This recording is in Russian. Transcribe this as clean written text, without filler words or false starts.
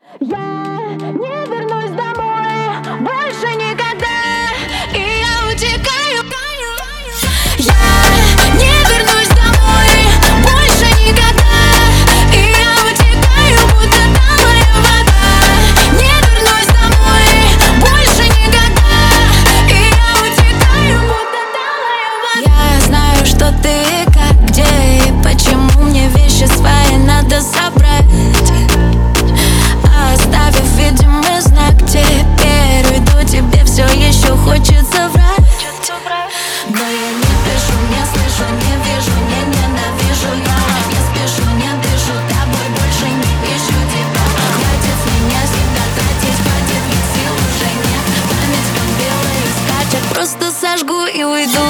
Я не вернусь домой больше никогда, и я утекаю. Я не вернусь домой больше никогда, и я утекаю, будто талая вода. Не вернусь домой больше никогда, и я утекаю, будто талая вода. Я знаю, что ты как, где и почему. Мне вещи свои надо собрать, оставив видимый знак. Теперь уйду, тебе все еще хочется врать. Но я не пишу, не слышу, не вижу, не ненавижу. Я не спешу, не дышу, тобой больше не ищу тебя. Хватит с меня всегда тратить, хватит, ведь сил уже нет. Память как белые скачет, просто сожгу и уйду.